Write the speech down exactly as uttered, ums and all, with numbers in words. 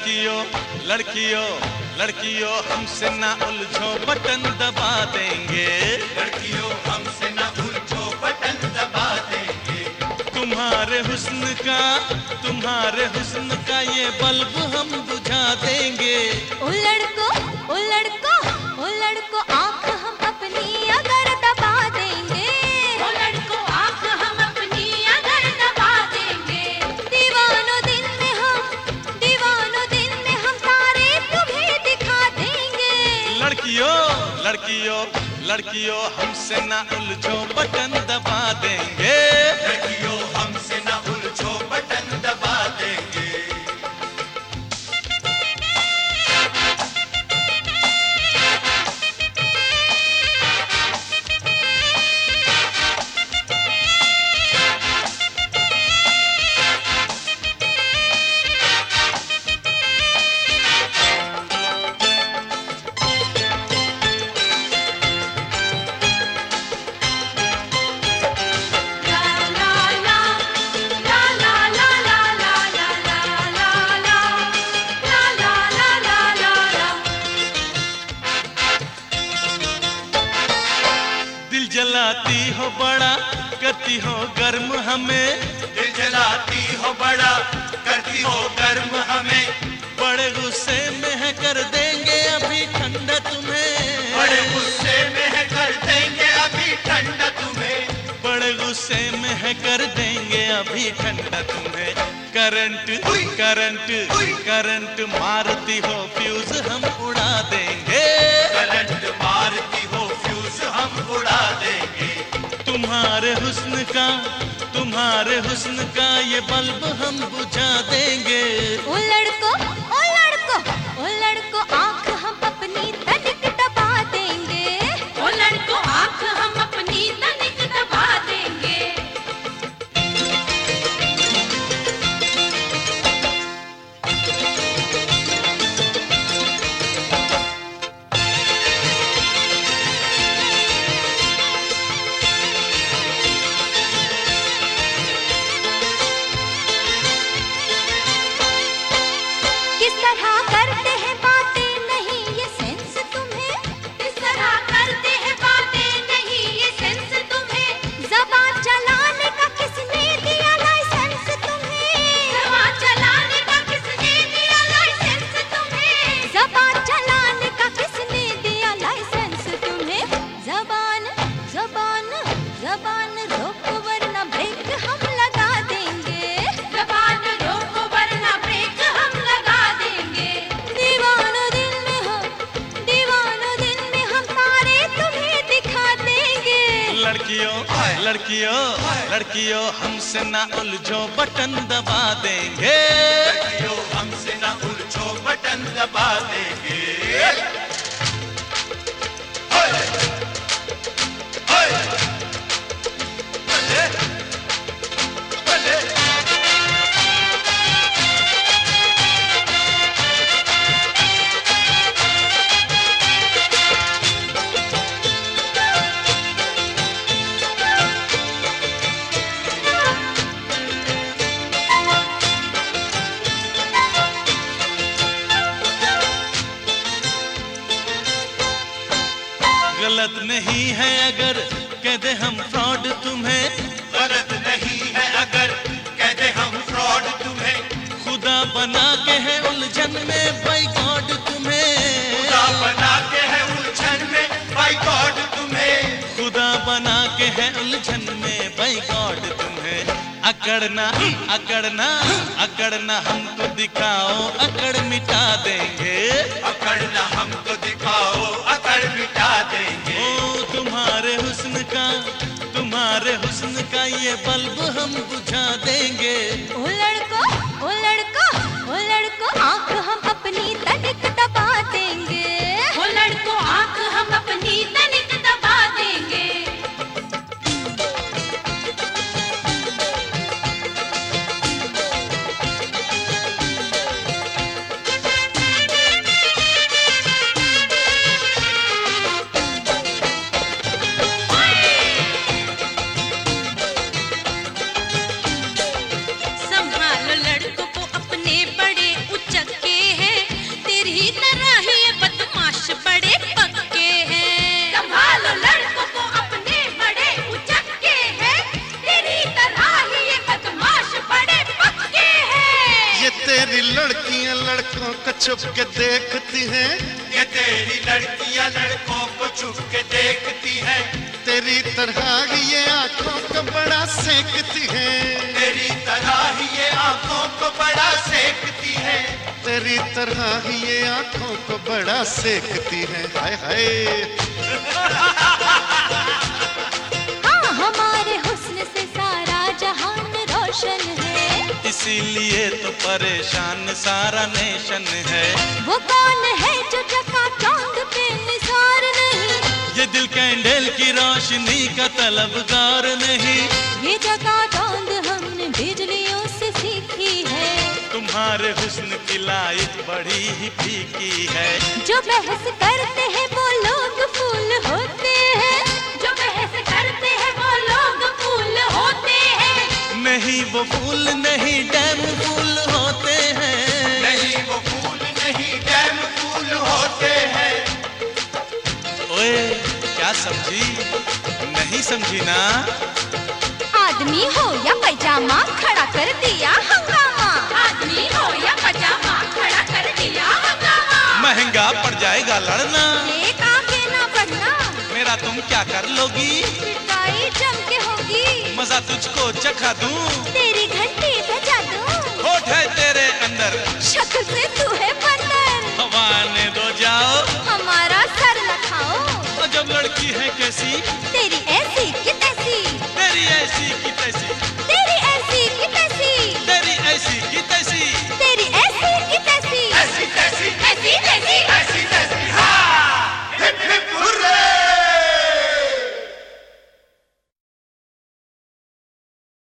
लड़कियों लड़कियों लड़कियों हमसे ना उलझो बटन दबा देंगे। लड़कियों हमसे ना उलझो बटन दबा देंगे। तुम्हारे हुस्न का तुम्हारे हुस्न का ये बल्ब हम बुझा देंगे। ओ लड़को ओ लड़को ओ लड़को आँख हम अपनी अगर दबा देंगे। ओ लड़को आँख हम अपनी अगर दबा देंगे। दीवानों दिन में हम दीवानों दिन में हम तारे तुम्हें दिखा देंगे। लड़कियों लड़कियों लड़कियों हमसे ना उलझो बटन दबा देंगे। लड़कियों हमसे ना उलझो बटन दबा देंगे। जलाती हो बड़ा करती हो गर्म हमें। दिल जलाती हो बड़ा करती हो गर्म हमें। बड़े गुस्से में है कर देंगे अभी ठंडा तुम्हें। बड़े गुस्से में है कर देंगे अभी ठंडा तुम्हें। बड़े गुस्से में है कर देंगे अभी ठंडा तुम्हें। करंट करंट करंट मारती हो फ्यूज हम उड़ा देंगे। करंट मारती हो फ्यूज हम उड़ा देंगे। तुम्हारे हुस्न का तुम्हारे हुस्न का ये बल्ब हम बुझा देंगे। ओ लड़को ओ लड़को ओ लड़को आँख हम अपनी तनिक दबा देंगे। ओ लड़को आँख हम अपनी तनिक दबा देंगे। किस तरह करते हैं बातें नहीं ये सेंस तुम्हें। किस तरह करते हैं बातें नहीं ये सेंस तुम्हें। ज़बान चलाने का किसने दिया लाइसेंस तुम्हें। ज़बान चलाने का किसने दिया लाइसेंस तुम्हें। ज़बान चलाने का किसने दिया लाइसेंस तुम्हें। ज़बान ज़बान ज़बान रोको वरना ब्रेक हम लगा देंगे। ज़बान रोको वरना ब्रेक हम लगा देंगे। दीवानों दिन में हम दीवानों दिन में हम तारे तुम्हें दिखा देंगे। लड़कियों लड़कियों लड़कियों हमसे ना उलझो बटन दबा देंगे। लड़कियों हमसे ना उलझो बटन दबा देंगे। गलत नहीं है अगर कह दे हम फ्रॉड तुम्हें। गलत नहीं है अगर कहते हम फ्रॉड तुम्हें। खुदा बना के है उलझन में बाई गॉड तुम्हें। खुदा बना के है उलझन में बाई गॉड तुम्हें। खुदा बना के है उलझन में बाई गॉड तुम्हें। अकड़ना अकड़ना अकड़ना हमको दिखाओ अकड़ मिटा देंगे। अकड़ना हमको दिखाओ अकड़ मिटा देंगे। ओ तुम्हारे हुस्न का तुम्हारे हुस्न का ये बल्ब हम बुझा देंगे। ओ लड़को ओ लड़को ओ लड़को आँख हम अपनी तनिक दबा देंगे। ओ लड़को आँख हम अपनी तनिक दबा देंगे। संभल को छुप के देखती हैं, ये तेरी लड़कियां लड़कों को छुप के देखती हैं, तेरी तरह ही ये आंखों को बड़ा सेकती हैं, तेरी तरह ही ये आंखों को बड़ा सेकती हैं, तेरी तरह ही ये आंखों को बड़ा सेकती हैं। हाय हाय हाँ हमारे हुस्न से सारा जहान रोशन है, इसीलिए तो परेशान सारा नेशन है। वो कौन है जो चकाचौंध पे निसार नहीं, ये दिल कैंडल की रोशनी का तलबगार नहीं, ये चकाचौंध हमने बिजलियों से सीखी है, तुम्हारे हुस्न की लाइट बड़ी ही फीकी है। जो बहस करते हैं वो लोग फूल होते हैं, जो बहस करते हैं वो लोग फूल होते हैं, नहीं वो फूल नहीं डैम फूल होते हैं, नहीं वो फूल नहीं डैम फूल होते हैं। ओए क्या समझी? नहीं समझी ना? आदमी हो या पैजामा खड़ा कर दिया हंगामा, आदमी हो या पैजामा खड़ा कर दिया हंगामा, महंगा पड़ जाएगा लड़ना, एक आगे ना बढ़ना, मेरा तुम क्या कर लोगी? पिटाई जम के होगी, मजा तुझको चखा दूं, तेरी घंटी बजा दूं, होठ है तेरे अंदर, शक्ल से तू है बंदर, हवा आने दो जाओ, हमारा सर न खाओ, और जब लड़की है कैसी